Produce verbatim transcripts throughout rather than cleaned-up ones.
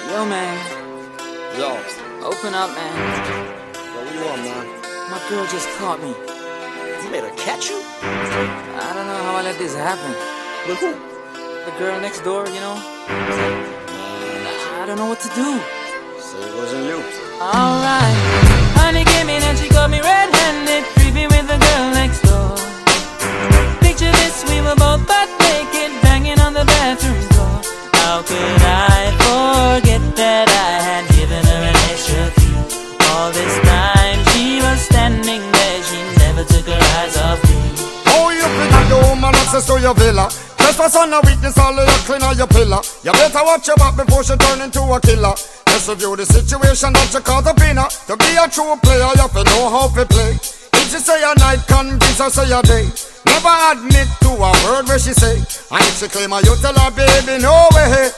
Yo, man. Yo. Open up, man. Yo, what you want, man? My girl just caught me. You made her catch you? I don't know how I let this happen. With who? The girl next door, you know? I don't know what to do. So it wasn't you. Alright. Honey came in and she got me red-handed, creepy with the girl next door. Picture this, we were both butt naked, banging on the bathroom floor. How could I forget that I had given her an extra key? All this time she was standing there, she never took her eyes off me. Oh, you pretty the woman access to your villa. Trespass on a weakness, all of your clean on your pillar. You better watch your back before she turn into a killer. Let's review the situation that you call the winner. To be a true player, you have to know how to play. If she say a night, convince her say a day. Never admit to a word where she say. And if she claim her, you tell her, baby, no way.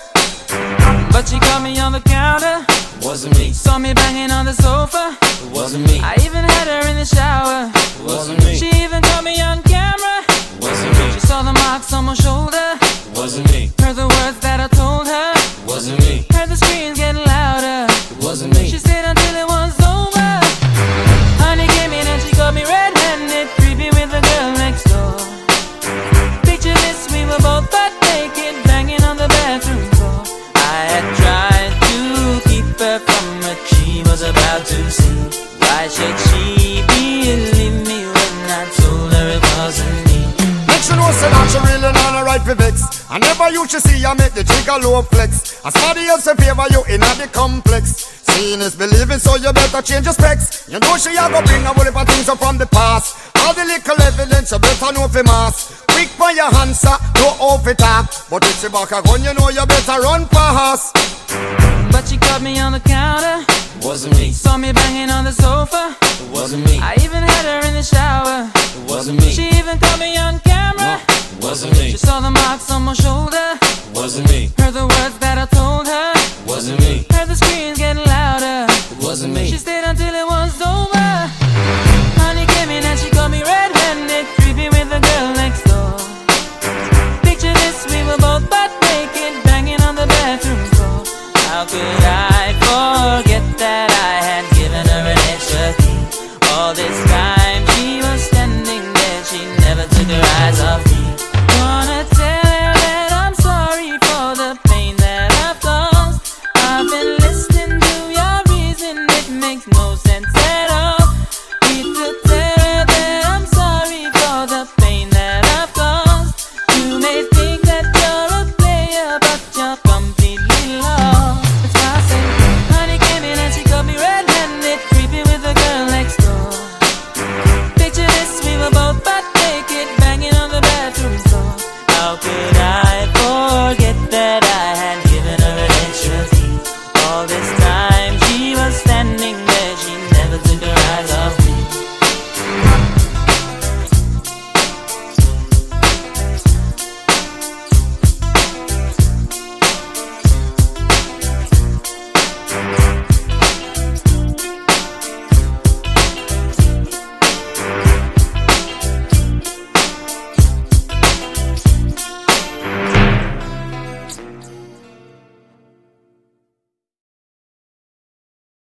But she caught me on the counter. Wasn't me. Saw me banging on the sofa. Wasn't me. I even had her in the shower. Wasn't me. She even caught me on camera. Wasn't me. She saw the marks on my shoulder. Wasn't me. Heard the words that I told her. Wasn't me. Heard the screams getting louder. Wasn't me. She stayed until it was over. Honey came in and she got me red-handed, creepy with the girl next door. Picture this, we were both butt naked, banging on the bathroom floor. I had tried to keep her from what she was about to see. Why should she believe me when I told her it wasn't me? Make she know say that she really not a right for vex. I never used to see you make the trigger low flex. As somebody else in favor you in the complex. Seeing is believing, so you better change your specs. You know she a go bring a whole heap of things up from the past. All the little evidence you better know for mass. Quick for your answer, no off it up. But if she back a gun, you know you better run fast. But she caught me on the counter. Wasn't me. Saw me banging on the sofa. Wasn't me. I even had her in the shower. Wasn't me. She even caught me on camera. Wasn't me. She saw the marks on my shoulder. Wasn't me. Heard the words that I told her. Wasn't me. Heard the screams getting louder. Wasn't me. She stayed until it was over. Honey came in and she got me red-handed, creepy with the girl next door. Picture this, we were both butt naked, banging on the bathroom floor. How could